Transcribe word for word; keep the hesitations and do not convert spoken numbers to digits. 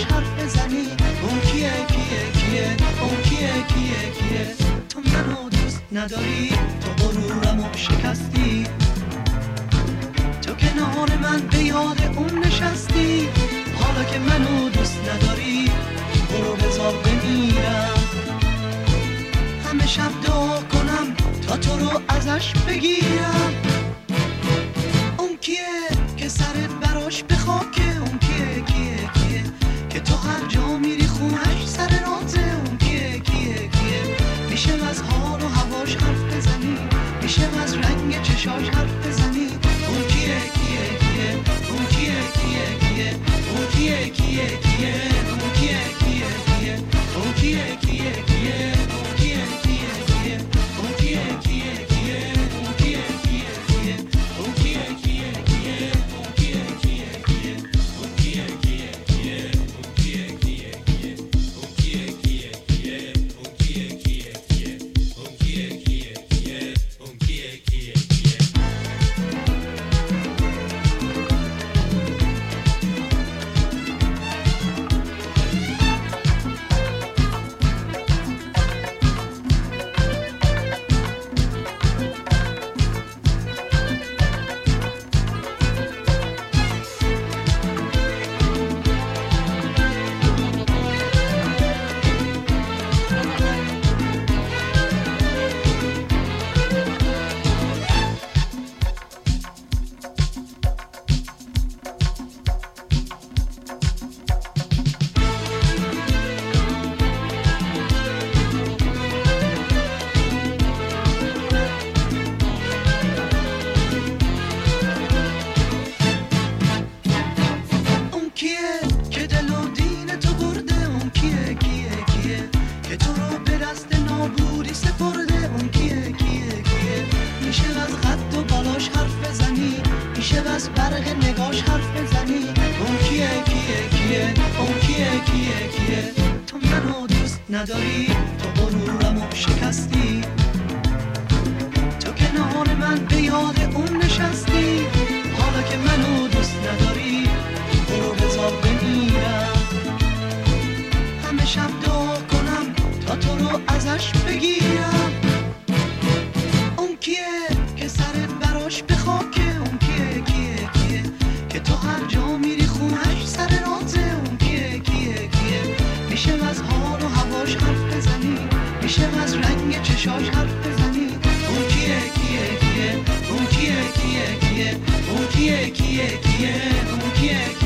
حرف بزنی. اون کیه کیه کیه اون کیه کیه کیه. تو منو دوست نداری، تو غرورمو شکستی، تو کنار من به یاد اون نشستی. حالا که منو دوست نداری برو بذار بمیرم. همه شب دعا کنم تا تو رو ازش بگیرم. اون کیه که سرت براش به خاکه. اون کیه کیه کیه که تو هر جا میری خونش سر راته. اون کیه کیه کیه میشه از حال و هواش حرف بزنی، میشه از رنگ چشاش حرف بزنی. اون کیه کیه کیه اون کیه کیه کیه اون کیه کیه کیه اون کیه کیه کیه اون کیه کیه کیه اون کیه کیه کیه اون کیه کیه کیه اون کیه کیه کیه اون کیه کیه کیه اون کیه کیه کیه اون کیه کیه کیه اون کیه کیه کیه اون کیه کیه کیه اون کیه کیه کیه اون کیه کیه کیه اون کیه کیه کیه. نداری تو غرورمو شکستی، تو کنار من به یاد اون نشستی. حالا که منو دوست نداری برو بذار بمیرم. همه شب دعا کنم تا تو رو ازش بگیرم. اون کیه که سرت براش به خاکه. اون کیه کیه کیه که تو هر جا میری خونش سر راته. اون کیه کیه کیه میشه از حال و هواش حرف بزنی، میشه از رنگ چشاش حرف بزنی. اون کیه کیه کیه اون کیه کیه کیه اون کیه کیه کیه اون کیه